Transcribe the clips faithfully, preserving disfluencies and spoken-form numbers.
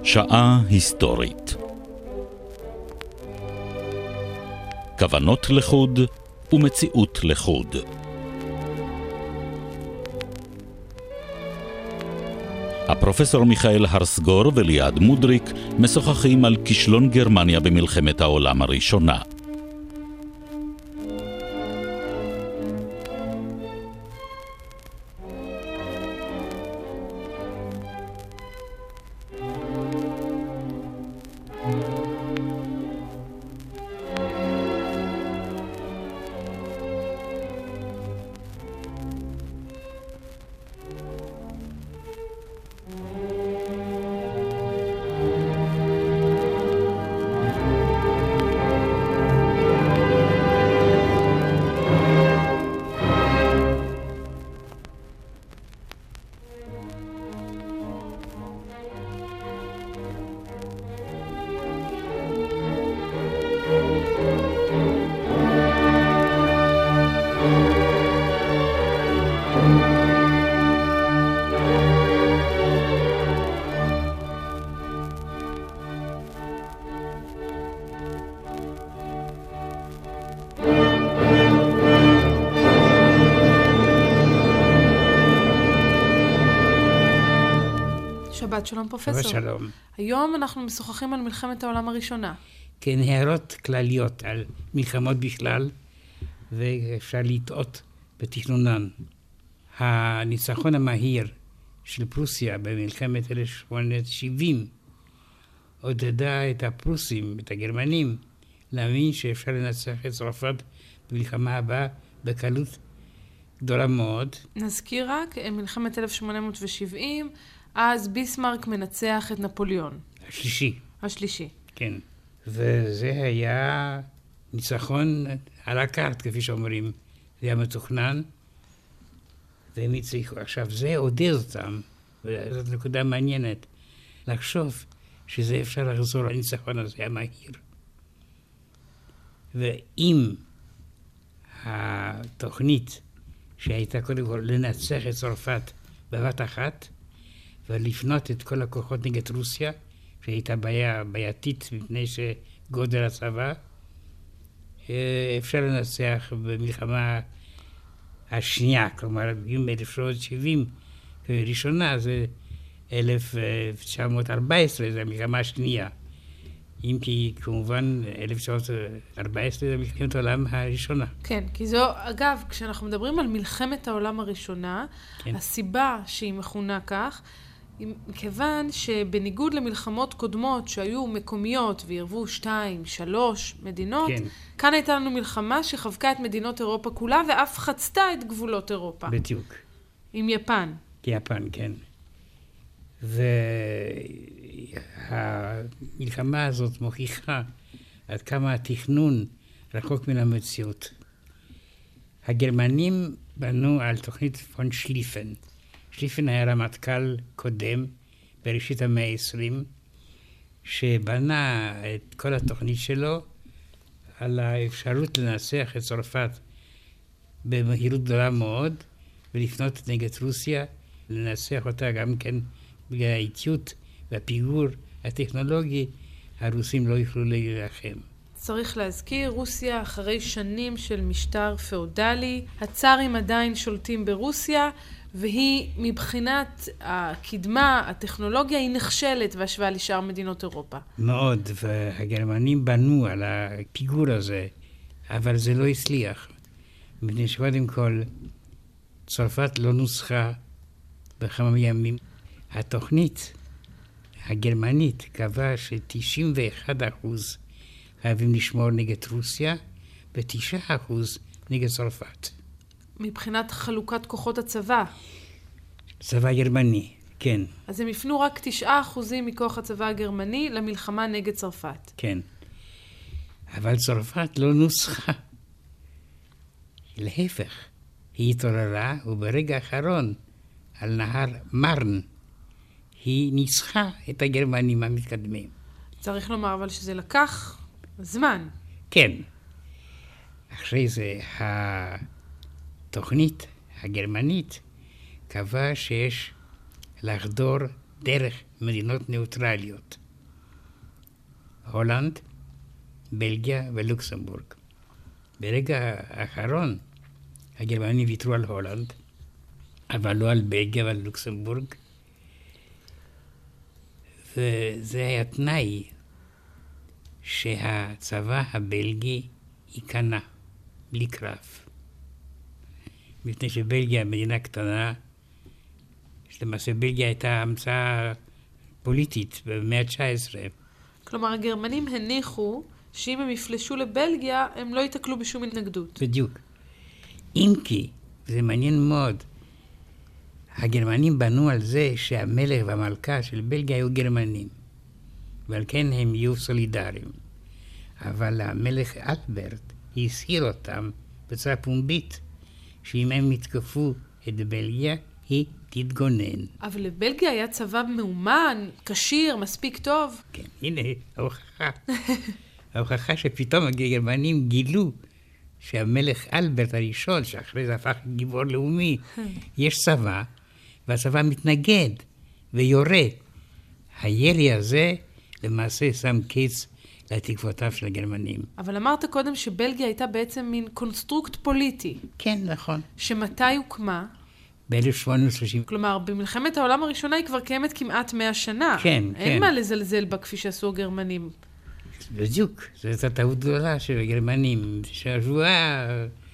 שעה היסטורית. כוונות לחוד ומציאות לחוד. הפרופסור מיכאל הרסגור וליעד מודריק משוחחים על כישלון גרמניה במלחמת העולם הראשונה. שבת שלום פרופסור. שבת שלום. היום אנחנו משוחחים על מלחמת העולם הראשונה. כן, הערות כלליות על מלחמות בכלל, ואפשר לטעות בתכנונן. הניצחון המהיר של פרוסיה במלחמת אלף שמונה מאות שבעים עודדה את הפרוסים, את הגרמנים, להאמין שאפשר לנצח את צרפת במלחמה הבאה בקלות גדולה מאוד. נזכיר רק, מלחמת אלף שמונה מאות שבעים, אז ביסמרק מנצח את נפוליאון. השלישי. השלישי. כן. וזה היה ניצחון על הקארט, כפי שאומרים. זה היה מתוכנן. והם הצליחו. עכשיו, זה עודד אותם, וזאת נקודה מעניינת, לחשוב שזה אפשר לחזור לניצחון הזה המהיר. ואם התוכנית שהייתה קודם כל לנצח את צרפת בבת אחת, ולפנות את כל הכוחות נגד רוסיה, שהייתה בעיה בעייתית מפני שגודל הצבא, אפשר לנצח במלחמה השנייה, כלומר, ב-אלף שמונה מאות שבעים, ראשונה, זה אלף תשע מאות ארבע עשרה, זה המלחמה השנייה. אם כי, כמובן, אלף תשע מאות ארבע עשרה זה מלחמת העולם הראשונה. כן, כי זו, אגב, כשאנחנו מדברים על מלחמת העולם הראשונה, כן. הסיבה שהיא מכונה כך, מכיוון שבניגוד למלחמות קודמות שהיו מקומיות וירבו שתיים, שלוש מדינות, כן. כאן הייתה לנו מלחמה שחבקה את מדינות אירופה כולה ואף חצתה את גבולות אירופה. בדיוק. עם יפן. יפן, כן. והמלחמה הזאת מוכיחה עד כמה התכנון רחוק מן המציאות. הגרמנים בנו על תוכנית פון שליפן. שליפן היה רמטכ"ל קודם, בראשית המאה ה-עשרים, שבנה את כל התוכנית שלו על האפשרות לנצח את צרפת במהירות גדולה מאוד, ולפנות נגד רוסיה, לנצח אותה גם כן בגלל האיטיות והפיגור הטכנולוגי, הרוסים לא יוכלו להילחם. צריך להזכיר, רוסיה אחרי שנים של משטר פאודלי, הצארים עדיין שולטים ברוסיה, והיא מבחינת הקדמה, הטכנולוגיה, היא נכשלת בהשוואה לשאר מדינות אירופה. מאוד, והגרמנים בנו על הפיגור הזה, אבל זה לא הצליח. מפני שקודם כל, צרפת לא נוסחה בכמה ימים. התוכנית הגרמנית קבעה ש-תשעים ואחד אחוז חייבים לשמור נגד רוסיה, ו-תשעה אחוז נגד צרפת. מבחינת חלוקת כוחות הצבא. צבא גרמני, כן. אז הם יפנו רק תשעה אחוזים מכוח הצבא הגרמני למלחמה נגד צרפת. כן. אבל צרפת לא נוסחה. להפך, היא התעוררה, וברגע האחרון, על נהר מרן, היא ניצחה את הגרמנים המתקדמים. צריך לומר אבל שזה לקח זמן. כן. אחרי זה, התוכנית הגרמנית קבעה שיש לחדור דרך מדינות ניוטרליות. הולנד, בלגיה ולוקסמבורג. ברגע האחרון, הגרמנים ויתרו על הולנד, אבל לא על בלגיה ועל לוקסמבורג. וזה היה תנאי שהצבא הבלגי ייכנע, בלי קרב. מפני שבלגיה מדינה קטנה, שלמעשה בלגיה הייתה המצאה פוליטית במאה ה-תשע עשרה. כלומר, הגרמנים הניחו שאם הם יפלשו לבלגיה, הם לא ייתקלו בשום התנגדות. בדיוק. אם כי, זה מעניין מאוד, הגרמנים בנו על זה שהמלך והמלכה של בלגיה היו גרמנים, ועל כן הם יהיו סולידריים. אבל המלך אלברט הסהיר אותם בצורה פומבית, שאם הם יתקפו את בלגיה, היא תתגונן. אבל לבלגיה היה צבא מאומן, קשיר, מספיק טוב. כן, הנה, ההוכחה. ההוכחה שפתאום הגרמנים גילו שהמלך אלברט הראשון, שאחרי זה הפך גיבור לאומי, יש צבא, והצבא מתנגד ויורה. הירי הזה למעשה שם קץ לתקוותיו של הגרמנים. אבל אמרת קודם שבלגיה הייתה בעצם מין קונסטרוקט פוליטי. כן, נכון. שמתי הוקמה? ב-אלף שמונה מאות שלושים. כלומר, במלחמת העולם הראשונה היא כבר קיימת כמעט מאה שנה. כן, אין כן. מה לזלזל בה כפי שעשו הגרמנים. בדיוק, זו הייתה טעות גדולה של הגרמנים, שהשבועה,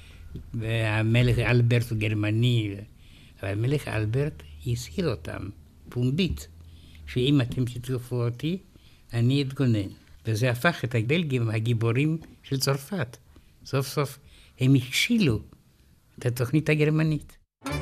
והמלך אלברט הוא גרמני, אבל המלך אלברט הסהיר אותם, פומבית, שאם אתם תתקפו אותי, אני אתגונן. וזה הפך את הבלגים הגיבורים של צרפת. סוף סוף הם הכשילו את התוכנית הגרמנית.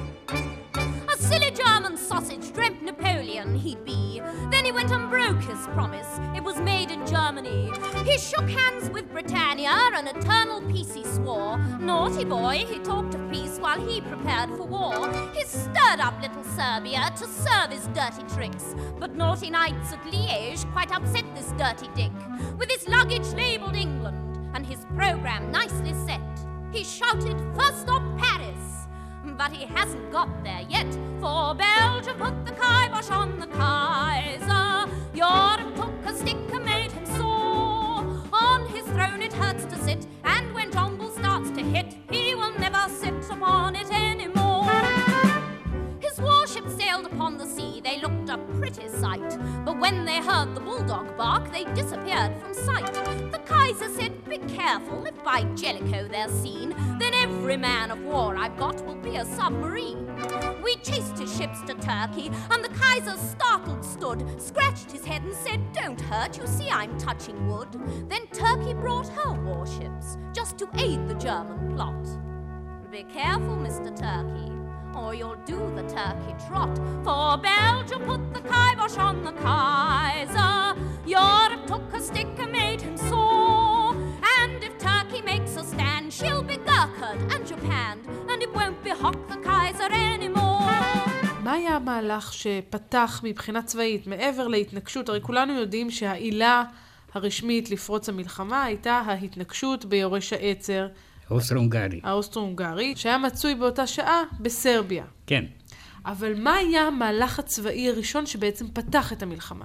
A silly German sausage dreamt Napoleon he'd be. Then he went and broke his promise. It was made in Germany. He shook hands with Britannia and eternal peace he swore. Naughty boy, he talked of peace while he prepared for war. He stirred up little Serbia to serve his dirty tricks. But naughty knights at Liège quite upset this dirty dick. With his luggage labelled England and his programme nicely set, he shouted, first stop Paris. But he hasn't got there yet, for Belgium put the kibosh on the Kaiser. Europe took a stick and made him sore. On his throne it hurts to sit, and when Tumble starts to hit, he will never sit upon it anymore. His warships sailed upon the sea, they looked a pretty sight. But when they heard the bulldog bark, they disappeared from sight. The Kaiser said, be careful, if by Jellicoe they're seen, then every man of war I've got will be a submarine. We chased his ships to Turkey, and the Kaiser startled stood, scratched his head and said, don't hurt, you see I'm touching wood. Then Turkey brought her warships, just to aid the German plot. Be careful, Mister Turkey, or you'll do the turkey trot. For Belgium put the kibosh on the Kaiser. Europe took a stick and made him sore. And if Turkey makes a stand, she'll be Gurkhaed and Japan. And it won't be Hock the Kaiser anymore. מה היה המהלך שפתח מבחינה צבאית, מעבר להתנגשות? הרי כולנו יודעים שהעילה הרשמית לפרוץ המלחמה הייתה ההתנגשות ביורש העצר, האוסטרו-הונגרי. האוסטרו-הונגרי, שהיה מצוי באותה שעה בסרביה. כן. אבל מה היה המהלך הצבאי הראשון שבעצם פתח את המלחמה?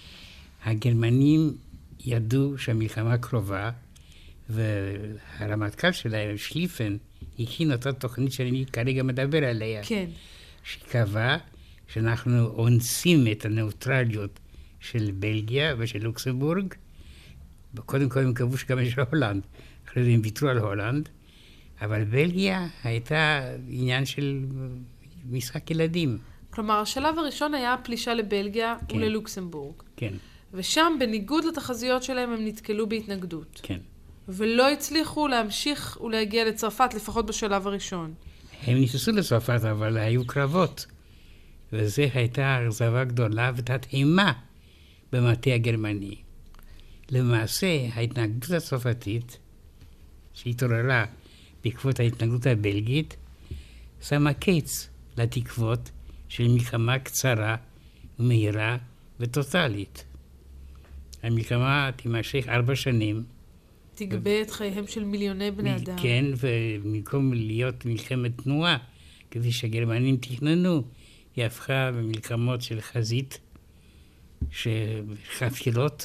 הגרמנים ידעו שהמלחמה קרובה, והרמטכ"ל שלהם, שליפן, הכין אותה תוכנית שאני כרגע מדבר עליה. כן. שקבע שאנחנו אונסים את הנאוטרליות של בלגיה ושל לוקסמבורג. קודם כל הם קבעו שגם יש הולנד. אחרי זה הם ויתרו על הולנד, אבל בלגיה הייתה עניין של משחק ילדים. כלומר, השלב הראשון היה הפלישה לבלגיה כן. וללוקסמבורג. כן. ושם, בניגוד לתחזיות שלהם, הם נתקלו בהתנגדות. כן. ולא הצליחו להמשיך ולהגיע לצרפת, לפחות בשלב הראשון. הם ניסו לצרפת, אבל היו קרבות. וזו הייתה אכזבה גדולה ותדהמה במטה הגרמני. למעשה, ההתנגדות הצרפתית, שהתעוררה בעקבות ההתנגדות הבלגית, שמה קץ לתקוות של מלחמה קצרה ומהירה וטוטלית. המלחמה תימשך ארבע שנים. תגבה את חייהם של מיליוני בני אדם. כן, ובמקום להיות מלחמת תנועה, כפי שהגרמנים תכננו, היא הפכה במלחמות של חזית חפירות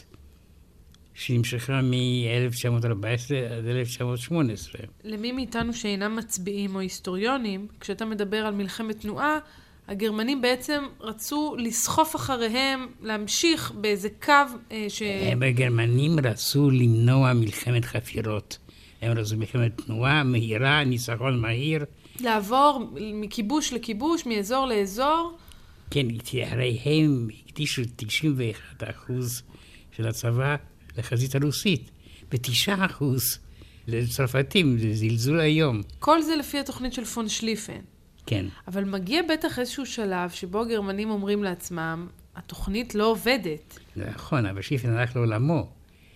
שנמשכה מ-אלף תשע מאות ארבע עשרה עד אלף תשע מאות שמונה עשרה. למי מאיתנו שאינם מצביעים או היסטוריונים, כשאתה מדבר על מלחמת תנועה, הגרמנים בעצם רצו לסחוף אחריהם, להמשיך באיזה קו אה, ש... הם הגרמנים רצו למנוע מלחמת חפירות. הם רצו מלחמת תנועה, מהירה, ניצחון מהיר. לעבור מכיבוש לכיבוש, מאזור לאזור. כן, הרי הם הקדישו תשעים ואחד אחוז של הצבא לחזית הרוסית, ו-תשעה אחוז לצרפתים, זה זלזול היום. כל זה לפי התוכנית של פון שליפן. כן. אבל מגיע בטח איזשהו שלב שבו הגרמנים אומרים לעצמם, התוכנית לא עובדת. נכון, אבל שליפן הלך לעולמו,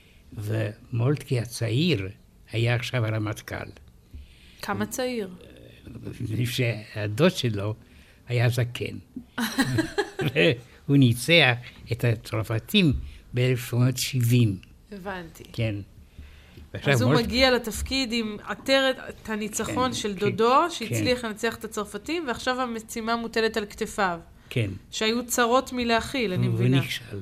ומולטקי הצעיר היה עכשיו הרמטכ"ל. כמה צעיר? שהדוד שלו היה זקן. והוא ניצח את הצרפתים ב-אלף תשע מאות שבעים. הבנתי. כן. אז הוא מגיע לתפקיד עם עטרת את הניצחון של דודו, שהצליח לנצח את הצרפתים, ועכשיו המשימה מוטלת על כתפיו. כן. שהיו צרות מלהכיל, אני מבינה. הוא נכשל.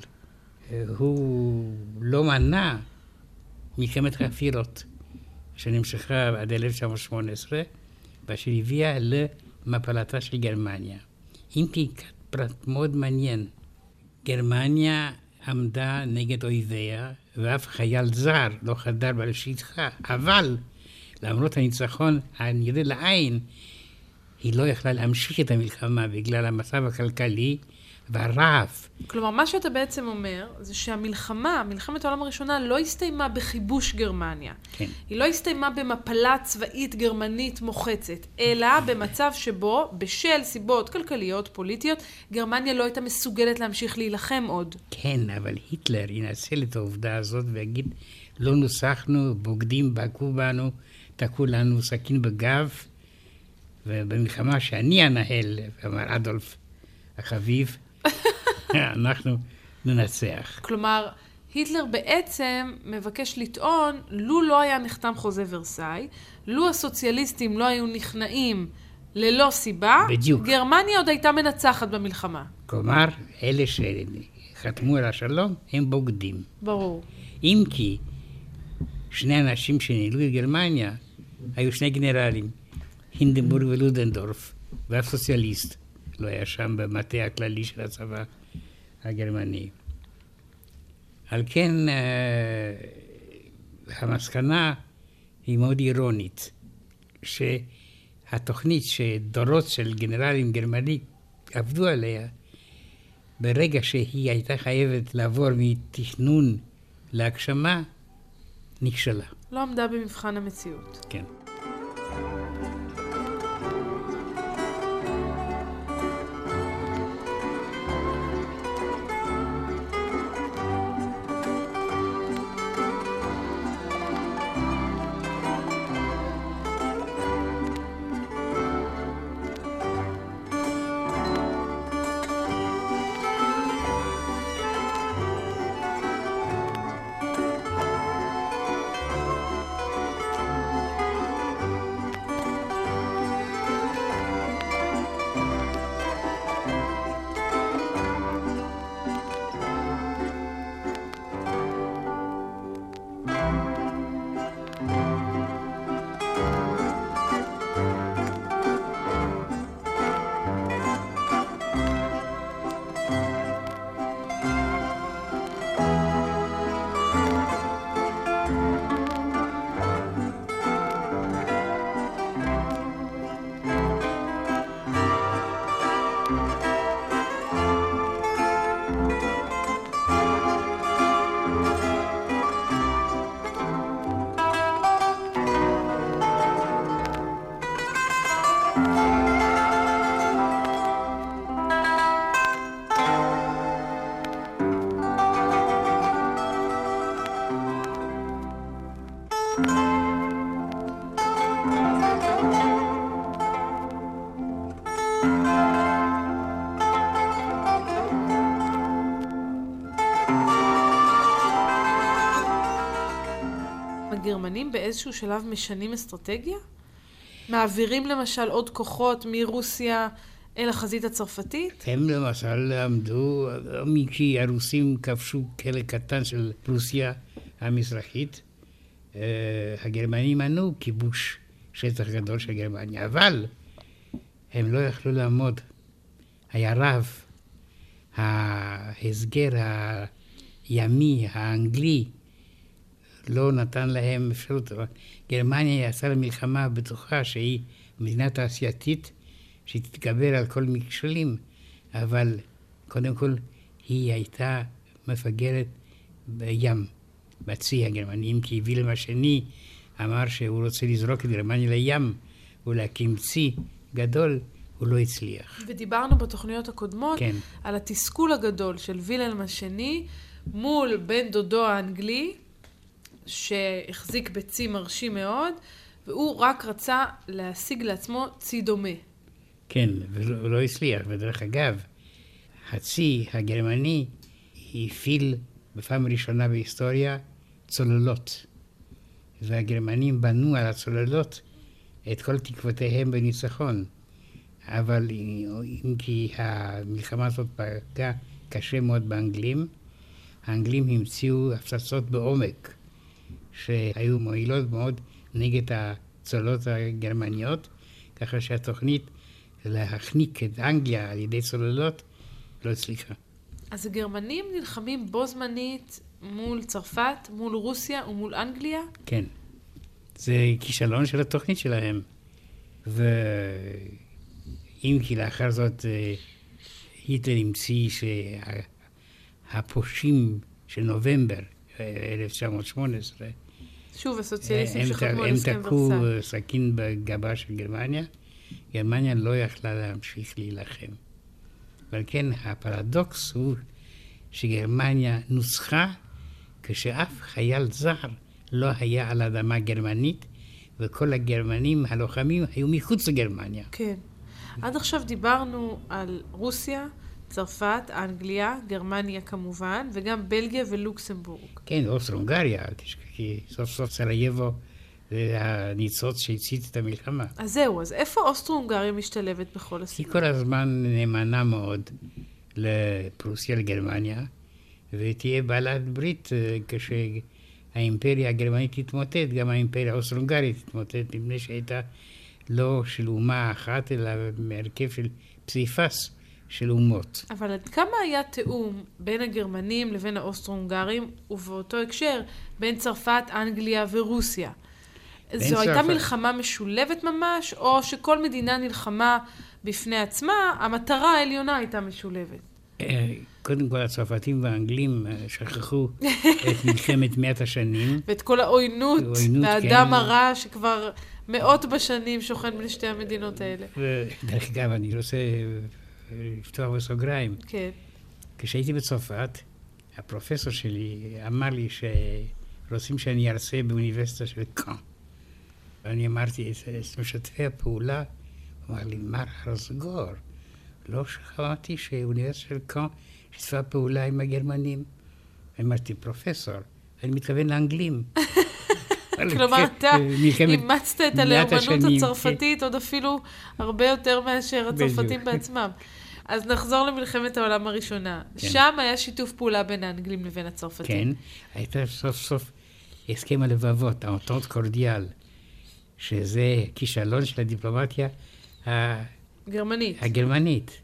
הוא לא מנע מלחמת חפירות, שנמשכה עד אלף תשע מאות שמונה עשרה, ואשר הביאה למפלתה של גרמניה. אם כי פרט מאוד מעניין, גרמניה עמדה נגד אויביה, ואף חייל זר לא חדר בשטחה, אבל למרות הניצחון הנראה לעין, היא לא יכלה להמשיך את המלחמה בגלל המצב הכלכלי והרעב. כלומר, מה שאתה בעצם אומר, זה שהמלחמה, מלחמת העולם הראשונה, לא הסתיימה בכיבוש גרמניה. כן. היא לא הסתיימה במפלה צבאית גרמנית מוחצת, אלא במצב שבו, בשל סיבות כלכליות, פוליטיות, גרמניה לא הייתה מסוגלת להמשיך להילחם עוד. כן, אבל היטלר ינצל את העובדה הזאת ויגיד, לא נוסחנו, בוגדים בקו בנו, תקעו לנו סכין בגב, ובמלחמה שאני אנהל, אמר אדולף החביב, אנחנו ננצח. כלומר, היטלר בעצם מבקש לטעון, לו לא היה נחתם חוזה ורסאי, לו הסוציאליסטים לא היו נכנעים ללא סיבה, בדיוק. גרמניה עוד הייתה מנצחת במלחמה. כלומר, אלה שחתמו על השלום, הם בוגדים. ברור. אם כי שני אנשים שנעלו לגרמניה, היו שני גנרלים, הינדנבורג ולודנדורף, ואף סוציאליסט. לא היה שם במטה הכללי של הצבא הגרמני. על כן, המסקנה היא מאוד אירונית, שהתוכנית שדורות של גנרלים גרמני עבדו עליה, ברגע שהיא הייתה חייבת לעבור מתכנון להגשמה, נכשלה. לא עמדה במבחן המציאות. כן. הגרמנים באיזשהו שלב משנים אסטרטגיה? מעבירים למשל עוד כוחות מרוסיה אל החזית הצרפתית? הם למשל עמדו, כי הרוסים כבשו חלק קטן של פרוסיה המזרחית, הגרמנים מנעו כיבוש שטח גדול של גרמניה, אבל הם לא יכלו לעמוד. היה רב, ההסגר הימי, האנגלי, לא נתן להם אפשרות. גרמניה יצאה למלחמה בטוחה שהיא מדינה תעשייתית, שהיא תתגבר על כל מכשולים, אבל קודם כל היא הייתה מפגרת בים, בצי הגרמנים, כי וילהלם השני אמר שהוא רוצה לזרוק את גרמניה לים ולהקים צי גדול, הוא לא הצליח. ודיברנו בתוכניות הקודמות כן. על התסכול הגדול של וילהלם השני מול בן דודו האנגלי, שהחזיק בצי מרשים מאוד, והוא רק רצה להשיג לעצמו צי דומה. כן, והוא לא הצליח. ודרך אגב, הצי הגרמני הפעיל בפעם ראשונה בהיסטוריה צוללות. והגרמנים בנו על הצוללות את כל תקוותיהם בניצחון. אבל אם כי המלחמה הזאת פגעה קשה מאוד באנגלים, האנגלים המציאו הפצצות בעומק, שהיו מועילות מאוד נגד הצוללות הגרמניות, ככה שהתוכנית להחניק את אנגליה על ידי צוללות לא הצליחה. אז הגרמנים נלחמים בו זמנית מול צרפת, מול רוסיה ומול אנגליה? כן. זה כישלון של התוכנית שלהם. ואם כי לאחר זאת היטלר המציא שהפושעים של נובמבר אלף תשע מאות שמונה עשרה, שוב, הסוציאליסטים שחתמו על הסכם ורסאי. הם תקעו סכין בגבה של גרמניה. גרמניה לא יכלה להמשיך להילחם. אבל כן, הפרדוקס הוא שגרמניה נוסחה כשאף חייל זר לא היה על אדמה גרמנית, וכל הגרמנים הלוחמים היו מחוץ לגרמניה. כן. עד עכשיו דיברנו על רוסיה, צרפת, אנגליה, גרמניה כמובן, וגם בלגיה ולוקסמבורג. כן, אוסטרו-הונגריה, כי סוף סוף סרייבו זה הניצוץ שהצית את המלחמה. אז זהו, אז איפה אוסטרו-הונגריה משתלבת בכל הסיפור? היא כל הזמן נאמנה מאוד לפרוסיה, לגרמניה, ותהיה בעלת ברית כשהאימפריה הגרמנית תתמוטט, גם האימפריה האוסטרו-הונגרית תתמוטט, מפני שהייתה לא של אומה אחת, אלא מהרכב של פסיפס של אומות. אבל עד כמה היה תאום בין הגרמנים לבין האוסטרו-הונגרים, ובאותו הקשר בין צרפת, אנגליה ורוסיה? זו צרפת... הייתה מלחמה משולבת ממש, או שכל מדינה נלחמה בפני עצמה, המטרה העליונה הייתה משולבת? קודם כל, הצרפתים והאנגלים שכחו את מלחמת מאת השנים. ואת כל העוינות, והאדם הרע שכבר מאות בשנים שוכן בין שתי המדינות האלה. ודרך אגב, אני רוצה לפתוח בסוגריים. כן. כשהייתי בצרפת, הפרופסור שלי אמר לי שרוצים שאני ארצה באוניברסיטה של קאן. ואני אמרתי, את משתפי הפעולה, הוא אמר לי, מר הרסגור, לא שמעתי שאוניברסיטה של קאן שיתפה פעולה עם הגרמנים. אמרתי, פרופסור, אני מתכוון לאנגלים. כלומר, אתה אימצת את הלאומנות הצרפתית עוד אפילו הרבה יותר מאשר הצרפתים בעצמם. אז נחזור למלחמת העולם הראשונה. שם היה שיתוף פעולה בין האנגלים לבין הצרפתים. כן, הייתה סוף סוף הסכם הלבבות, האנטנט קורדיאל, שזה כישלון של הדיפלומטיה הגרמנית. הגרמנית.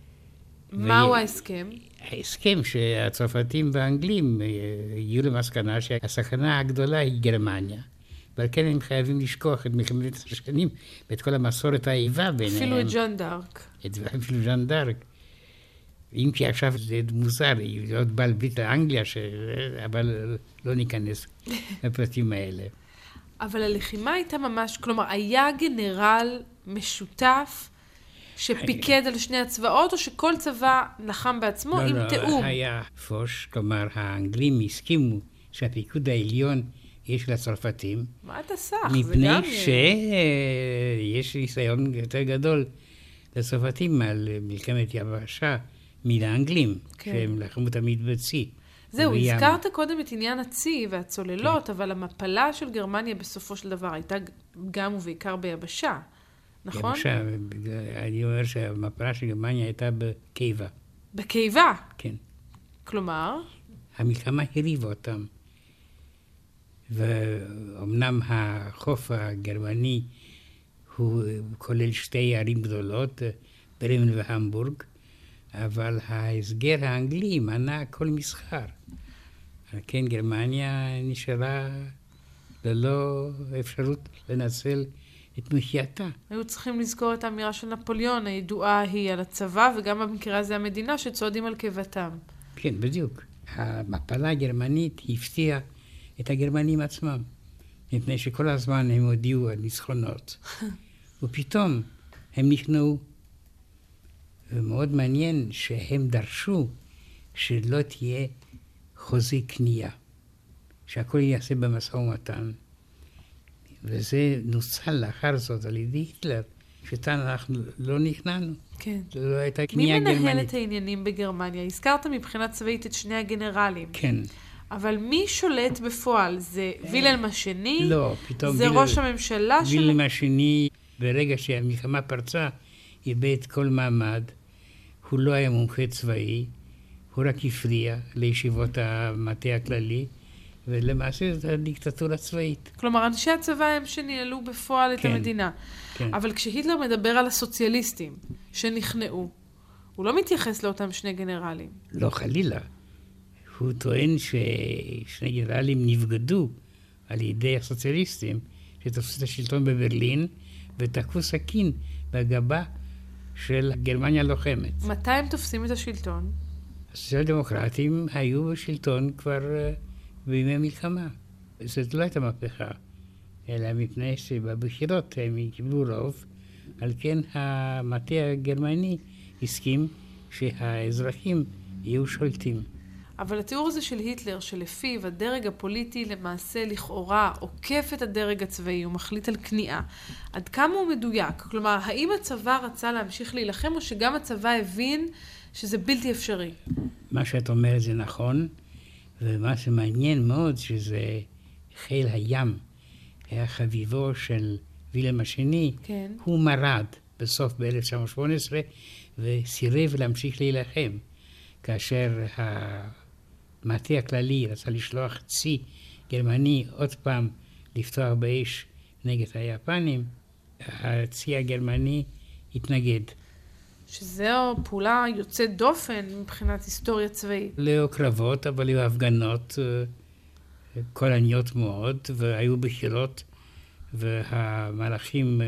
מהו ההסכם? ההסכם שהצרפתים והאנגלים יהיו למסקנה שהסכנה הגדולה היא גרמניה. ועל כן הם חייבים לשכוח את מלחמת השנים ואת כל המסורת האיבה ביניהם. אפילו את ז'אן דארק. אפילו ז'אן דארק. אם כי עכשיו זה מוזר, היא עוד בעל ברית לאנגליה, ש... אבל לא ניכנס לפרטים האלה. אבל הלחימה הייתה ממש, כלומר, היה גנרל משותף שפיקד על שני הצבאות, או שכל צבא לחם בעצמו עם תאום? לא, היה פוש, כלומר, האנגלים הסכימו שהפיקוד העליון יש לצרפתים. מה אתה סך? מפני שיש ניסיון יותר גדול לצרפתים על מלחמת יבשה מלאנגלים, שהם לחמו תמיד בצי. זהו, הזכרת קודם את עניין הצי והצוללות, אבל המפלה של גרמניה בסופו של דבר הייתה גם ובעיקר ביבשה. נכון? למשל, אני אומר שהמפלה של גרמניה הייתה בקיבה. בקיבה? כן. כלומר? המלחמה הריבה אותם. ואומנם החוף הגרמני הוא כולל שתי ערים גדולות, ברמן והמבורג, אבל ההסגר האנגלי מנע כל מסחר. כן, גרמניה נשארה ללא אפשרות לנצל את מחייתה. היו צריכים לזכור את האמירה של נפוליאון, הידועה היא על הצבא, וגם במקרה הזה המדינה שצועדים על קיבתם. כן, בדיוק. המפלה הגרמנית הפתיעה את הגרמנים עצמם, מפני שכל הזמן הם הודיעו על ניצחונות. ופתאום הם נכנעו. ומאוד מעניין שהם דרשו שלא תהיה חוזה קנייה, שהכל יעשה במשא ומתן. וזה נוצל לאחר זאת על ידי היטלר, שטען אנחנו לא נכנענו. כן. לא הייתה קנייה גרמנית. מי מנהל את העניינים בגרמניה? הזכרת מבחינה צבאית את שני הגנרלים. כן. אבל מי שולט בפועל? זה וילהלם השני? לא, פתאום... זה ראש הממשלה שלו? וילהלם השני, ברגע שהמלחמה פרצה, איבד כל מעמד. הוא לא היה מומחה צבאי, הוא רק הפריע לישיבות המטה הכללי, ולמעשה זו הדיקטטורה צבאית. כלומר, אנשי הצבא הם שניהלו בפועל כן, את המדינה. כן. אבל כשהיטלר מדבר על הסוציאליסטים שנכנעו, הוא לא מתייחס לאותם שני גנרלים. לא, חלילה. הוא טוען ששני גנרלים נבגדו על ידי הסוציאליסטים, שתפסו את השלטון בברלין, ותקפו סכין בגבה של גרמניה לוחמת. מתי הם תופסים את השלטון? הסוציאל-דמוקרטים היו בשלטון כבר uh, בימי מלחמה. זאת לא הייתה מהפכה, אלא מפני שבבחירות הם קיבלו רוב, על כן המטה הגרמני הסכים שהאזרחים יהיו שולטים. אבל התיאור הזה של היטלר, שלפיו הדרג הפוליטי למעשה לכאורה עוקף את הדרג הצבאי, הוא מחליט על כניעה, עד כמה הוא מדויק? כלומר, האם הצבא רצה להמשיך להילחם, או שגם הצבא הבין שזה בלתי אפשרי? מה שאת אומרת זה נכון, ומה שמעניין מאוד שזה חיל הים, היה חביבו של וילהלם השני, כן. הוא מרד בסוף ב-אלף תשע מאות שמונה עשרה, וסירב להמשיך להילחם. כאשר המטה הכללי רצה לשלוח צי גרמני עוד פעם לפתוח באש נגד היפנים, הצי הגרמני התנגד. שזו פעולה יוצאת דופן מבחינת היסטוריה צבאית. לא קרבות, אבל היו הפגנות קולניות מאוד, והיו בחירות, והמלאכים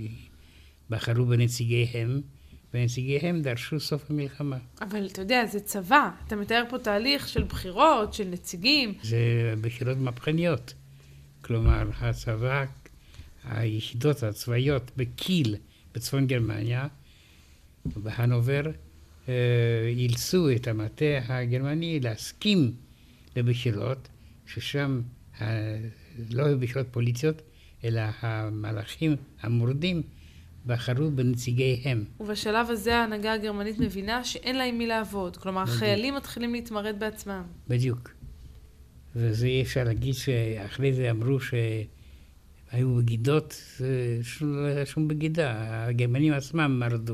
בחרו בנציגיהם, ונציגיהם דרשו סוף המלחמה. אבל אתה יודע, זה צבא. אתה מתאר פה תהליך של בחירות, של נציגים. זה בחירות מהפכניות. כלומר, הצבא, היחידות הצבאיות בקיל, בצפון גרמניה, בהנובר, אילצו את המטה הגרמני להסכים לבחירות, ששם לא היו בחירות פוליטיות, אלא המלאכים המורדים, בחרו בנציגיהם. ובשלב הזה ההנהגה הגרמנית מבינה שאין לה עם מי לעבוד. כלומר, בדיוק. החיילים מתחילים להתמרד בעצמם. בדיוק. וזה אי אפשר להגיד שאחרי זה אמרו שהיו בגידות, שום, שום בגידה. הגרמנים עצמם מרדו.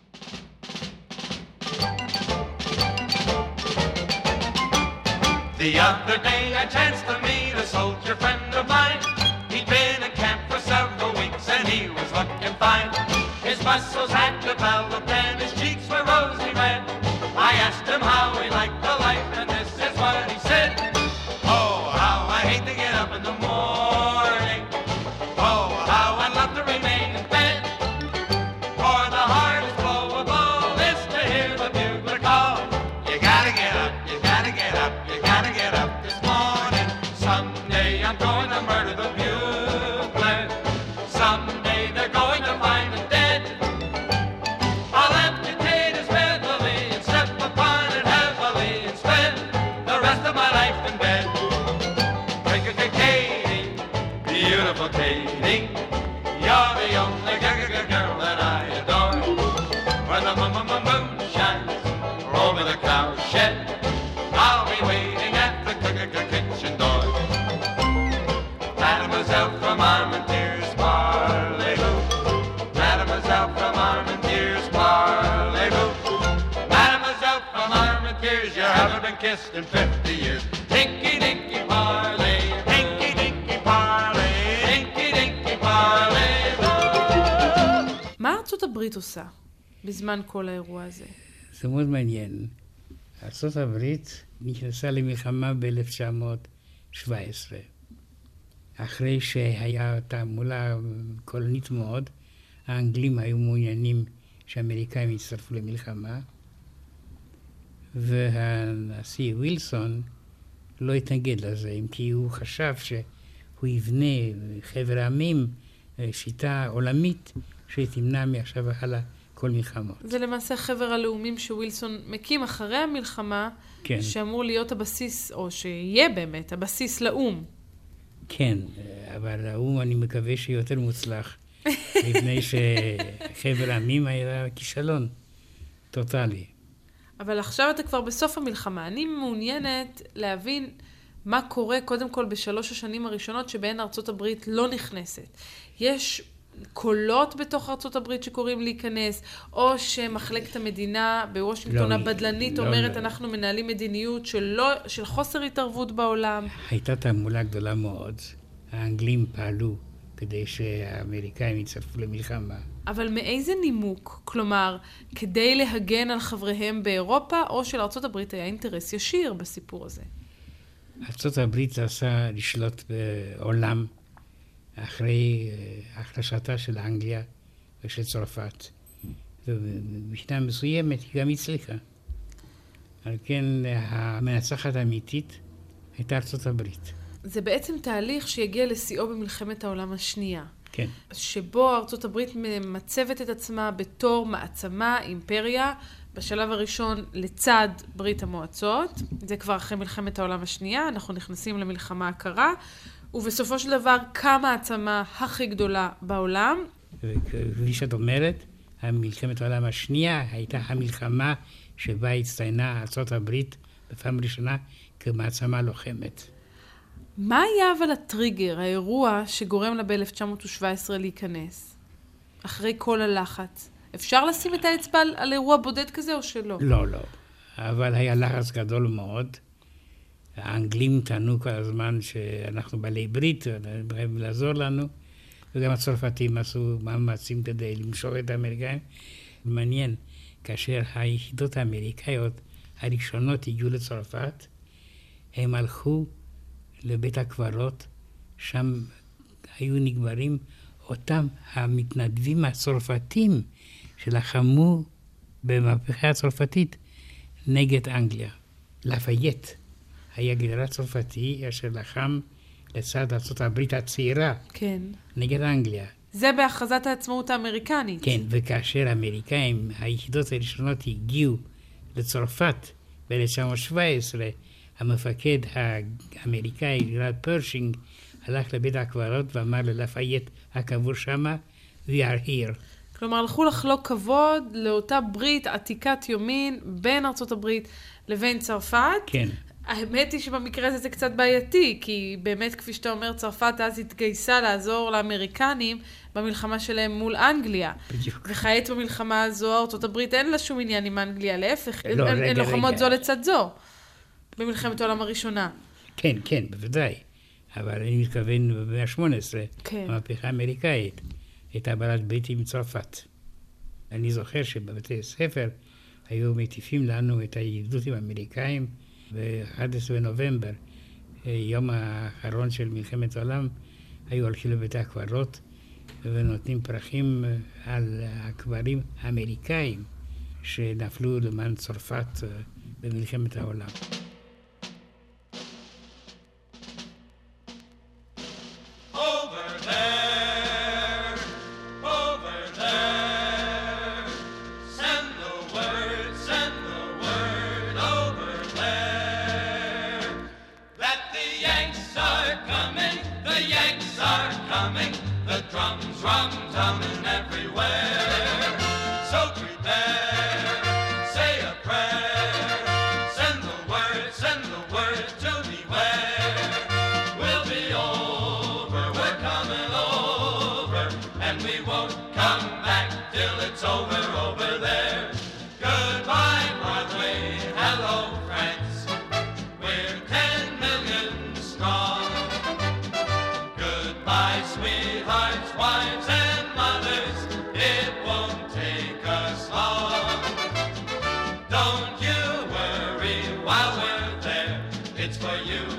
The other day I chanced to meet a soldier friend of mine. He'd been in camp for several weeks and he was looking fine. His muscles had developed and his cheeks were rosy red. I asked him how he liked the life and this is what he said. Oh, how I hate to get up in the morning. Oh, how I'd love to remain in bed. For the hardest blow of all is to hear the bugler call. You gotta get up, you gotta get up, you gotta get up this morning. Someday I'm going to murder the bugler. Someday they're going to find him dead. I'll amputate his family and step upon it heavily and spend the rest of my life in bed. Katie, beautiful Katie, you're the only girl that I adore. When the moon shines over the cow shed, I'll be waiting at the kitchen door. Mademoiselle from Armentières, parlez-vous? Mademoiselle been kissed in fifty years. Dinky dinky parley, dinky dinky parley, dinky dinky parley. מה ארצות הברית עושה בזמן כל האירוע הזה? זה מאוד מעניין. ארצות הברית נכנסה למלחמה ב-אלף תשע מאות שבע עשרה. אחרי שהיה תעמולה קולנית מאוד, האנגלים היו מעוניינים שהאמריקאים יצטרפו למלחמה, והנשיא ווילסון לא התנגד לזה, אם כי הוא חשב שהוא יבנה חבר העמים שיטה עולמית שתמנע מעכשיו והלאה כל מלחמות. זה למעשה חבר הלאומים שווילסון מקים אחרי המלחמה, כן. שאמור להיות הבסיס, או שיהיה באמת הבסיס לאום. כן, אבל האום אני מקווה שיותר מוצלח, מפני שחבר העמים היה כישלון טוטלי. אבל עכשיו אתה כבר בסוף המלחמה. אני מעוניינת להבין מה קורה קודם כל בשלוש השנים הראשונות שבהן ארצות הברית לא נכנסת. יש קולות בתוך ארצות הברית שקוראים להיכנס, או שמחלקת המדינה בוושינגטון לא, הבדלנית לא, אומרת לא. אנחנו מנהלים מדיניות של, לא, של חוסר התערבות בעולם. הייתה תעמולה גדולה מאוד. האנגלים פעלו כדי שהאמריקאים יצטרפו למלחמה. אבל מאיזה נימוק? כלומר, כדי להגן על חבריהם באירופה, או שלארצות הברית היה אינטרס ישיר בסיפור הזה? ארצות הברית רצה לשלוט בעולם אחרי החלשתה של אנגליה ושל צרפת. ובשנה מסוימת היא גם הצליחה. על כן המנצחת האמיתית הייתה ארצות הברית. זה בעצם תהליך שיגיע לשיאו במלחמת העולם השנייה. כן. שבו ארצות הברית מצבת את עצמה בתור מעצמה, אימפריה, בשלב הראשון לצד ברית המועצות. זה כבר אחרי מלחמת העולם השנייה, אנחנו נכנסים למלחמה הקרה, ובסופו של דבר קמה העצמה הכי גדולה בעולם. וכפי שאת אומרת, מלחמת העולם השנייה הייתה המלחמה שבה הצטיינה ארצות הברית בפעם ראשונה כמעצמה לוחמת. מה היה אבל הטריגר, האירוע שגורם לה ב-אלף תשע מאות שבע עשרה להיכנס? אחרי כל הלחץ. אפשר לשים את האצבע על, על אירוע בודד כזה או שלא? לא, לא. אבל היה לחץ גדול מאוד. האנגלים טענו כל הזמן שאנחנו בעלי ברית, הם לעזור לנו, וגם הצרפתים עשו מאמצים כדי למשוך את האמריקאים. מעניין, כאשר היחידות האמריקאיות הראשונות הגיעו לצרפת, הם הלכו לבית הקברות, שם היו נקברים אותם המתנדבים הצרפתים שלחמו במהפכה הצרפתית נגד אנגליה. לפייט היה גנרל צרפתי אשר לחם לצד ארצות הברית הצעירה, כן. נגד אנגליה. זה בהכרזת העצמאות האמריקנית. כן, וכאשר האמריקאים, היחידות הראשונות הגיעו לצרפת ב-אלף תשע מאות שבע עשרה, המפקד האמריקאי גנרל פרשינג הלך לבית הקברות ואמר ללפייט הקבור שמה, we are here. כלומר, הלכו לחלוק כבוד לאותה ברית עתיקת יומין בין ארצות הברית לבין צרפת. כן. האמת היא שבמקרה הזה זה קצת בעייתי, כי באמת, כפי שאתה אומר, צרפת אז התגייסה לעזור לאמריקנים במלחמה שלהם מול אנגליה. בדיוק. וכעת במלחמה הזו, ארצות הברית אין לה שום עניין עם אנגליה, להפך, לא, הן רגע, לוחמות רגע. זו לצד זו, במלחמת העולם הראשונה. כן, כן, בוודאי. אבל אני מתכוון במאה ה-שמונה עשרה, כן. המהפכה האמריקאית הייתה בעלת ברית עם צרפת. אני זוכר שבבתי ספר היו מטיפים לנו את הידידות עם האמריקאים, ב-אחד עשר בנובמבר, יום האחרון של מלחמת העולם, היו הולכים לבתי הקברות ונותנים פרחים על הקברים האמריקאים שנפלו למען צרפת במלחמת העולם. The drums rum-tumming everywhere. So prepare, say a prayer. Send the word, send the word to me where. We'll be over, we're coming over. And we won't come back till it's over, over there. Goodbye, Broadway, hello, France.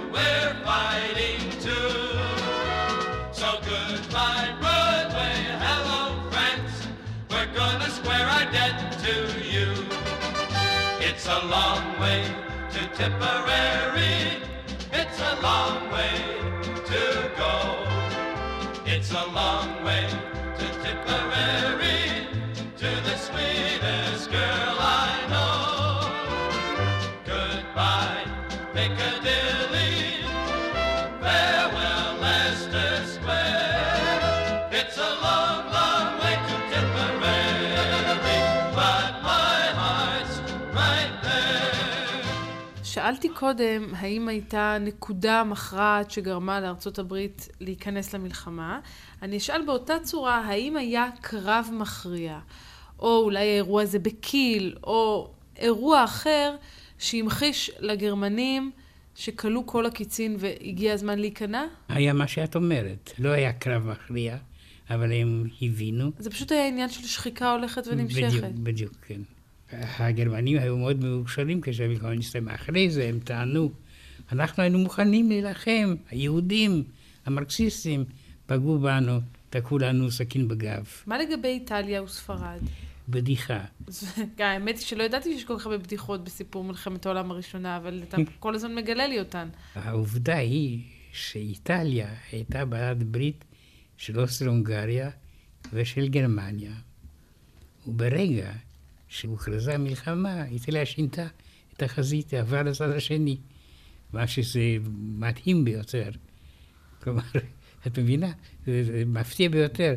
we're fighting too. So goodbye Broadway, hello France, we're gonna square our debt to you. It's a long way to Tipperary, it's a long way to go. It's a long way to Tipperary, to the sweetest girl I know. Goodbye Piccadilly, farewell Leicester Square. It's a long, long way to Tipperary, but my heart's right there. שאלתי קודם האם הייתה נקודה מכרעת שגרמה לארצות הברית להיכנס למלחמה. אני אשאל באותה צורה, האם היה קרב מכריע, או אולי האירוע הזה בקיל, או אירוע אחר שהמחיש לגרמנים שקלו כל הקיצין והגיע הזמן להיכנע? היה מה שאת אומרת, לא היה קרב מכריע, אבל הם הבינו. זה פשוט היה עניין של שחיקה הולכת ונמשכת. בדיוק, בדיוק, כן. הגרמנים היו מאוד מאושרים כשהמלחמה נסתיימה. אחרי זה הם טענו, אנחנו היינו מוכנים להילחם, היהודים, המרקסיסטים, פגעו בנו, תקעו לנו סכין בגב. מה לגבי איטליה וספרד? בדיחה. האמת היא שלא ידעתי שיש כל כך הרבה בדיחות בסיפור מלחמת העולם הראשונה, אבל אתה כל הזמן מגלה לי אותן. העובדה היא שאיטליה הייתה בעלת ברית של אוסטרו-הונגריה ושל גרמניה. וברגע שהוכרזה המלחמה, איטליה שינתה את החזית, עברה לצד השני. מה שזה מדהים ביותר. כלומר, את מבינה? זה מפתיע ביותר.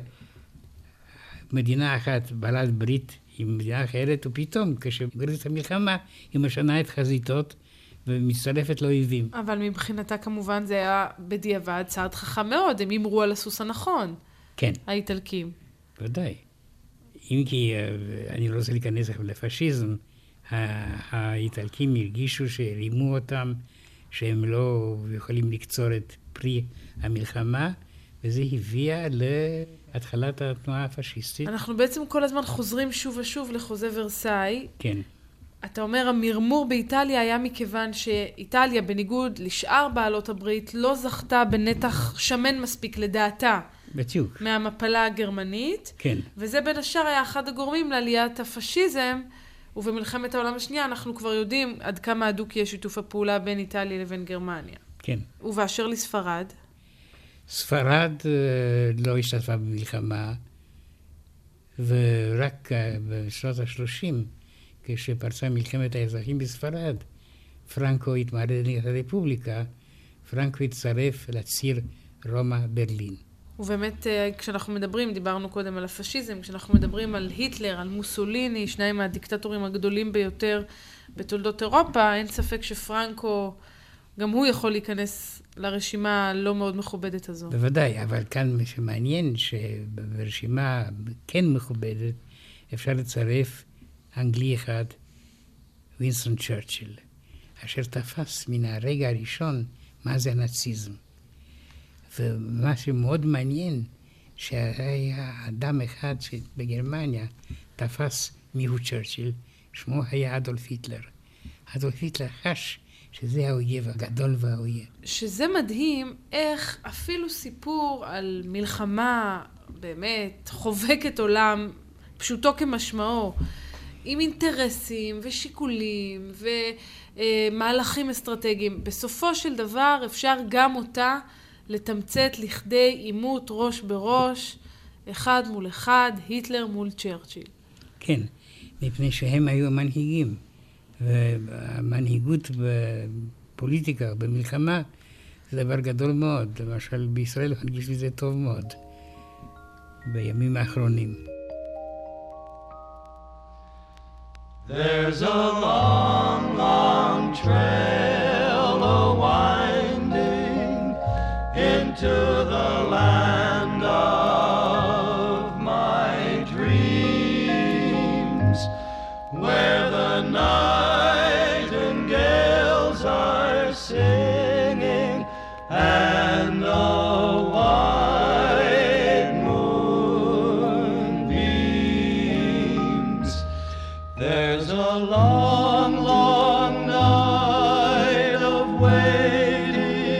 מדינה אחת בעלת ברית עם מדינה אחרת, ופתאום כשמגרדת המלחמה היא משנה את חזיתות ומצטרפת לאויבים. אבל מבחינתה כמובן זה היה בדיעבד צעד חכם מאוד, הם אמרו על הסוס הנכון. כן. האיטלקים. ודאי. אם כי אני לא רוצה להיכנס לפשיזם, האיטלקים הרגישו שהרימו אותם, שהם לא יכולים לקצור את פרי המלחמה, וזה הביאה להתחלת התנועה הפשיסטית. אנחנו בעצם כל הזמן חוזרים שוב ושוב לחוזה ורסאי. כן. אתה אומר, המרמור באיטליה היה מכיוון שאיטליה, בניגוד לשאר בעלות הברית, לא זכתה בנתח שמן מספיק לדעתה. בדיוק. מהמפלה הגרמנית. כן. וזה בין השאר היה אחד הגורמים לעליית הפשיזם, ובמלחמת העולם השנייה אנחנו כבר יודעים עד כמה הדוק יהיה שיתוף הפעולה בין איטליה לבין גרמניה. כן. ובאשר לספרד? ספרד לא השתתפה במלחמה, ורק בשנות ה-שלושים, כשפרצה מלחמת האזרחים בספרד, פרנקו התמרד נגד הרפובליקה, פרנקו הצטרף לציר רומא-ברלין. ובאמת, כשאנחנו מדברים, דיברנו קודם על הפשיזם, כשאנחנו מדברים על היטלר, על מוסוליני, שניים מהדיקטטורים הגדולים ביותר בתולדות אירופה, אין ספק שפרנקו, גם הוא יכול להיכנס לרשימה הלא מאוד מכובדת הזו. בוודאי, אבל כאן מה שמעניין, שברשימה כן מכובדת, אפשר לצרף אנגלי אחד, וינסטון צ'רצ'יל, אשר תפס מן הרגע הראשון מה זה הנאציזם. ומה שמאוד מעניין, שהיה אדם אחד שבגרמניה תפס מיהו צ'רצ'יל, שמו היה אדולף היטלר. אדולף היטלר חש שזה האויב הגדול והאויב. שזה מדהים איך אפילו סיפור על מלחמה באמת חובקת עולם, פשוטו כמשמעו, עם אינטרסים ושיקולים ומהלכים אסטרטגיים, בסופו של דבר אפשר גם אותה לתמצת לכדי עימות ראש בראש, אחד מול אחד, היטלר מול צ'רצ'יל. כן, מפני שהם היו המנהיגים, והמנהיגות בפוליטיקה, במלחמה, זה דבר גדול מאוד. למשל, בישראל מרגיש לי זה טוב מאוד, בימים האחרונים. There's a long, long trail a-winding into the land of my dreams, where the nightingales are singing and the white moon beams. There's a long, long night of waiting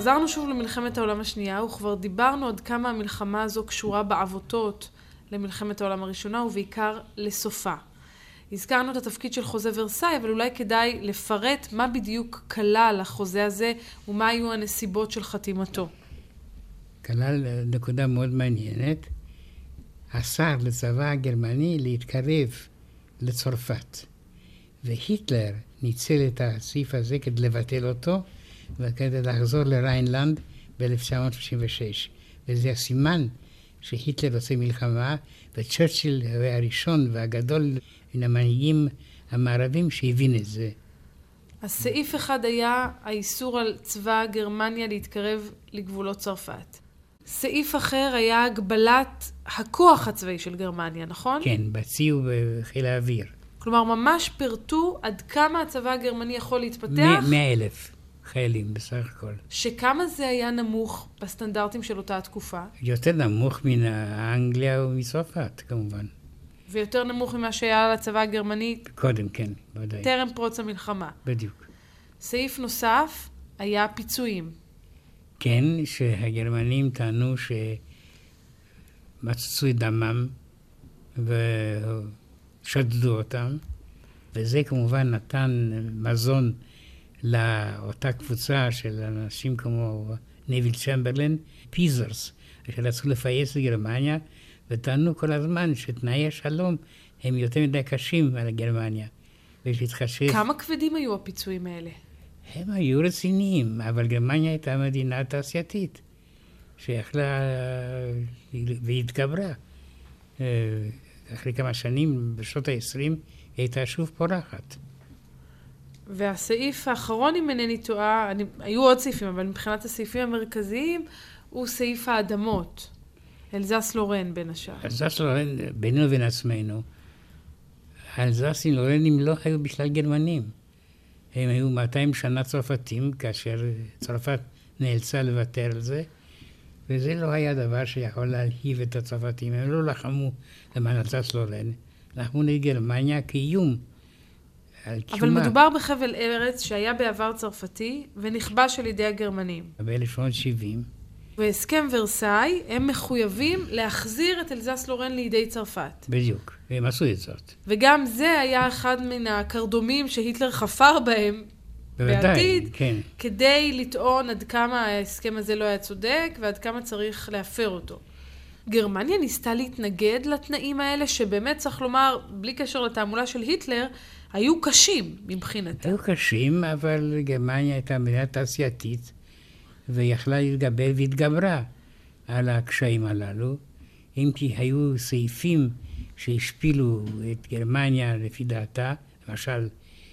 חזרנו שוב למלחמת העולם השנייה, וכבר דיברנו עד כמה המלחמה הזו קשורה בעבותות למלחמת העולם הראשונה, ובעיקר לסופה. הזכרנו את התפקיד של חוזה ורסאי, אבל אולי כדאי לפרט מה בדיוק כלל החוזה הזה, ומה היו הנסיבות של חתימתו. כלל נקודה מאוד מעניינת. אסר לצבא הגרמני להתקרב לצרפת. והיטלר ניצל את הסעיף הזה כדי לבטל אותו, וכדי לחזור לריינלנד ב-אלף תשע מאות שלושים ושש. וזה הסימן שהיטלר עושה מלחמה, וצ'רצ'יל היה הראשון והגדול מן המנהיגים המערבים שהבין את זה. הסעיף אחד היה האיסור על צבא גרמניה להתקרב לגבולות צרפת. סעיף אחר היה הגבלת הכוח הצבאי של גרמניה, נכון? כן, בצי ובחיל האוויר. כלומר, ממש פירטו עד כמה הצבא הגרמני יכול להתפתח. מאה אלף חיילים בסך הכל. שכמה זה היה נמוך בסטנדרטים של אותה התקופה? יותר נמוך מן האנגליה ומצרפת, כמובן. ויותר נמוך ממה שהיה לצבא הגרמני? קודם, כן, ודאי. טרם פרוץ המלחמה. בדיוק. סעיף נוסף היה פיצויים. כן, שהגרמנים טענו שמצצו את דמם ושדדו אותם, וזה כמובן נתן מזון לאותה קבוצה של אנשים כמו נביל צ'מברלין, פיזרס, שרצו לפייס את גרמניה, וטענו כל הזמן שתנאי השלום הם יותר מדי קשים על גרמניה. ושהתחשב... כמה כבדים היו הפיצויים האלה? הם היו רציניים, אבל גרמניה הייתה מדינה תעשייתית, שיכלה והתגברה. אחרי כמה שנים, בשנות ה-עשרים, היא הייתה שוב פורחת. והסעיף האחרון, אם אינני טועה, אני, היו עוד סעיפים, אבל מבחינת הסעיפים המרכזיים, הוא סעיף האדמות. אלזס לורן בין השאר. אלזס לורן, בינינו ובין עצמנו, האלזסים לורנים לא היו בכלל גרמנים. הם היו מאתיים שנה צרפתים, כאשר צרפת נאלצה לוותר על זה, וזה לא היה דבר שיכול להלהיב את הצרפתים. הם לא לחמו למען אלזס לורן, לחמו נגד גרמניה כאיום. אבל מדובר בחבל ארץ שהיה בעבר צרפתי ונכבש על ידי הגרמנים. ב-אלף שמונה מאות שבעים. בהסכם ורסאי הם מחויבים להחזיר את אלזס לורן לידי צרפת. בדיוק, הם עשו את זאת. וגם זה היה אחד מן הקרדומים שהיטלר חפר בהם בוודאי, בעתיד, כן. כדי לטעון עד כמה ההסכם הזה לא היה צודק ועד כמה צריך להפר אותו. גרמניה ניסתה להתנגד לתנאים האלה שבאמת צריך לומר, בלי קשר לתעמולה של היטלר, היו קשים מבחינתה. היו קשים, אבל גרמניה הייתה מדינה תעשייתית, ויכלה להתגבר והתגברה על הקשיים הללו, אם כי היו סעיפים שהשפילו את גרמניה לפי דעתה. למשל,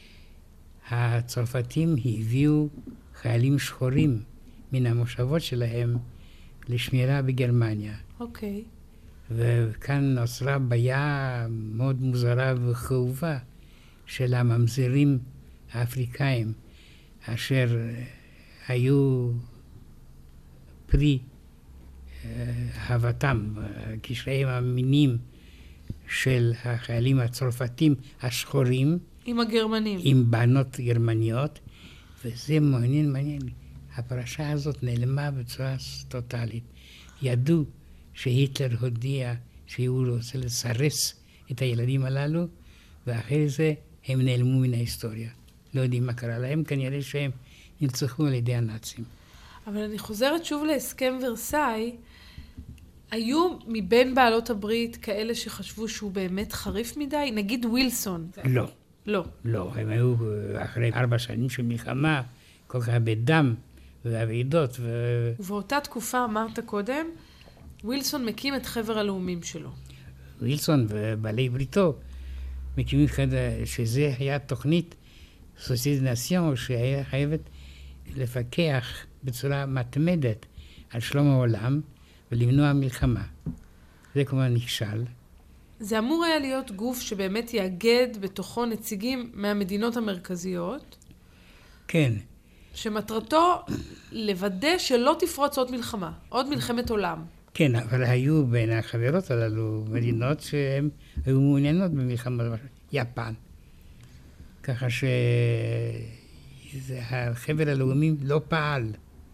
הצרפתים הביאו חיילים שחורים מן המושבות שלהם לשמירה בגרמניה. אוקיי. וכאן נוצרה בעיה מאוד מוזרה וכאובה של הממזרים האפריקאים, אשר היו פרי אהבתם, קשריהם המיניים של החיילים הצרפתים השחורים עם הגרמנים. עם בנות גרמניות, וזה מעניין, מעניין. הפרשה הזאת נעלמה בצורה טוטלית. ידעו שהיטלר הודיע שהוא רוצה לסרס את הילדים הללו, ואחרי זה הם נעלמו מן ההיסטוריה. לא יודעים מה קרה להם, כנראה שהם נרצחו על ידי הנאצים. אבל אני חוזרת שוב להסכם ורסאי, היו מבין בעלות הברית כאלה שחשבו שהוא באמת חריף מדי? נגיד ווילסון. לא. לא. לא, הם היו אחרי ארבע שנים של מלחמה, כל כך הרבה דם והרעידות. ו... ובאותה תקופה, אמרת קודם, ווילסון מקים את חבר הלאומים שלו. ווילסון ובעלי בריתו מקימים חדר, שזה היה תוכנית סוציאליזם נאציון, שהיה חייבת לפקח בצורה מתמדת על שלום העולם ולמנוע מלחמה. זה כמובן נכשל. זה אמור היה להיות גוף שבאמת יאגד בתוכו נציגים מהמדינות המרכזיות. כן. שמטרתו לוודא שלא תפרוץ עוד מלחמה, עוד מלחמת עולם. כן, אבל היו בין החברות הללו מדינות שהן היו מעוניינות במלחמה, יפן. ככה שהחבר הלאומים לא פעל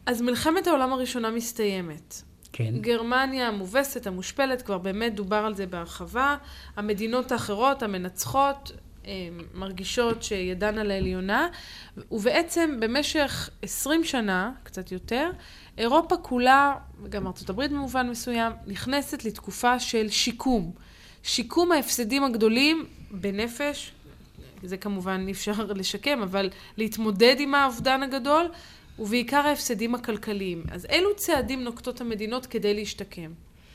אז מלחמת העולם הראשונה מסתיימת. כן. גרמניה המובסת, המושפלת, כבר באמת דובר על זה בהרחבה. המדינות האחרות, המנצחות, מרגישות שידן על העליונה, ובעצם במשך עשרים שנה, קצת יותר, אירופה כולה, גם ארצות הברית במובן מסוים, נכנסת לתקופה של שיקום. שיקום ההפסדים הגדולים בנפש, זה כמובן אי אפשר לשקם, אבל להתמודד עם האובדן הגדול, ובעיקר ההפסדים הכלכליים. אז אילו צעדים נוקטות המדינות כדי להשתקם?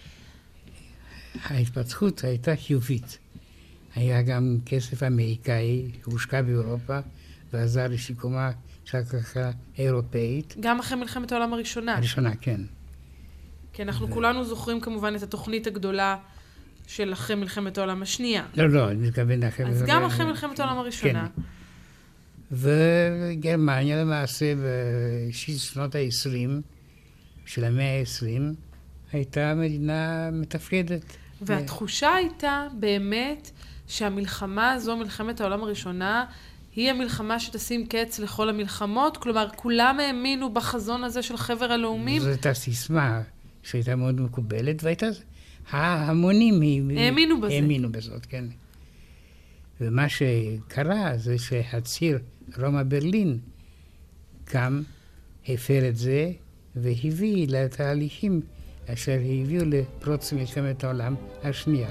ההתפתחות הייתה חיובית. היה גם כסף אמריקאי, הושקע באירופה, ועזר לשיקומה של הכלכלה האירופאית. גם אחרי מלחמת העולם הראשונה. הראשונה, כן. כי אנחנו ו... כולנו זוכרים כמובן את התוכנית הגדולה של אחרי מלחמת העולם השנייה. לא, לא, אני מתכוון אחרי... אז גם אחרי מלחמת העולם הראשונה. כן. וגרמניה למעשה בשנות ה-עשרים של המאה ה-עשרים הייתה מדינה מתפקדת. והתחושה הייתה באמת שהמלחמה הזו, מלחמת העולם הראשונה, היא המלחמה שתשים קץ לכל המלחמות, כלומר כולם האמינו בחזון הזה של חבר הלאומים. זו הייתה סיסמה שהייתה מאוד מקובלת, והייתה... ההמונים האמינו בזה. האמינו בזאת, כן. ומה שקרה זה שהציר רומא-ברלין קם, הפר את זה, והביא לתהליכים אשר הביאו לפרוץ מלחמת העולם השנייה.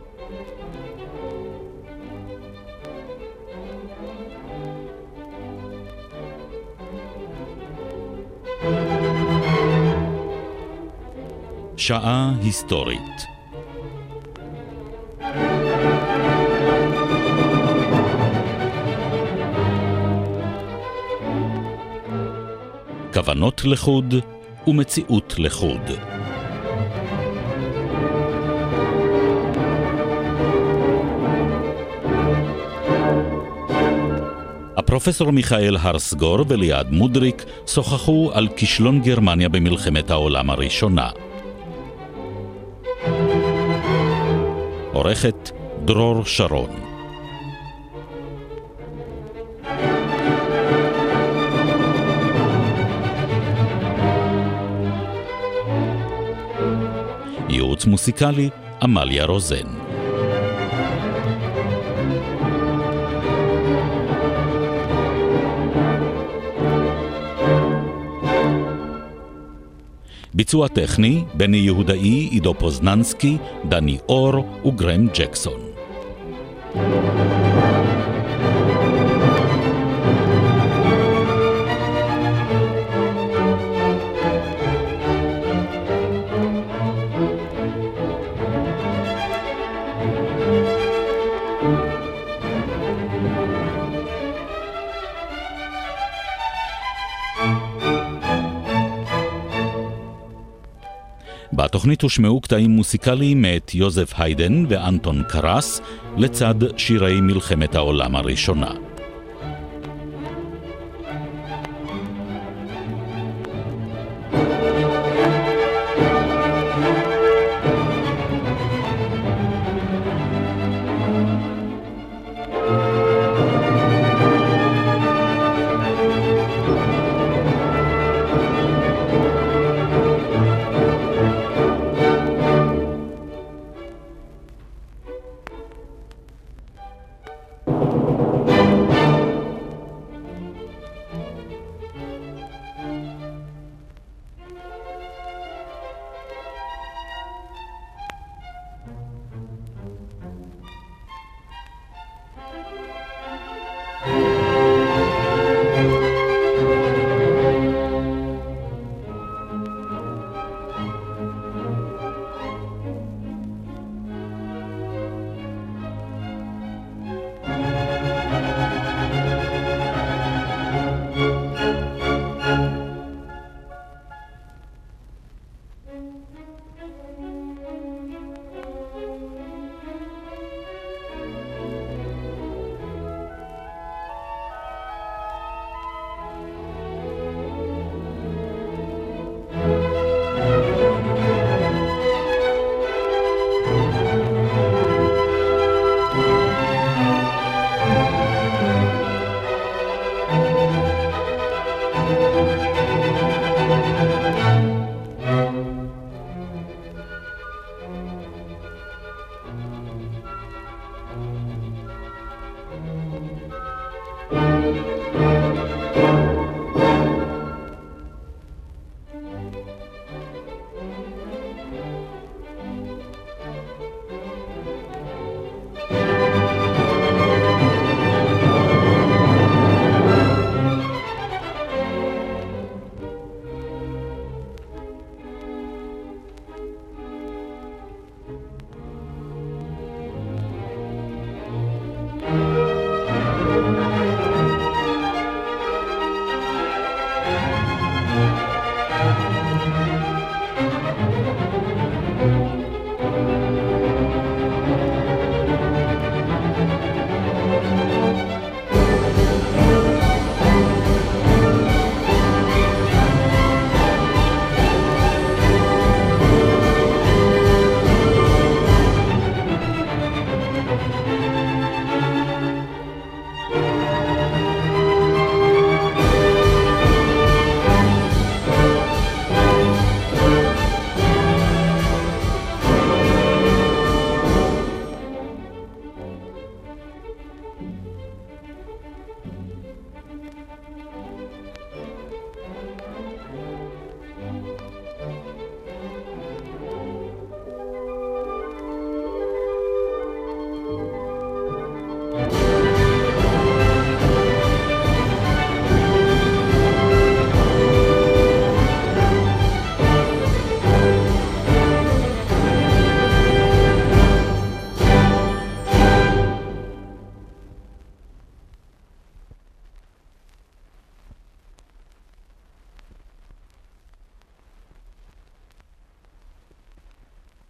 שעה היסטורית. כוונות לחוד ומציאות לחוד. הפרופסור מיכאל הרסגור וליעד מודריק שוחחו על כישלון גרמניה במלחמת העולם הראשונה. עורכת דרור שרון. ייעוץ מוסיקלי אמליה רוזן. ביצוע טכני, בני יהודאי, עידו פוזננסקי, דני אור וגרם ג'קסון. בתוכנית הושמעו קטעים מוסיקליים מאת יוזף היידן ואנטון קרס לצד שירי מלחמת העולם הראשונה. Thank you. Thank you.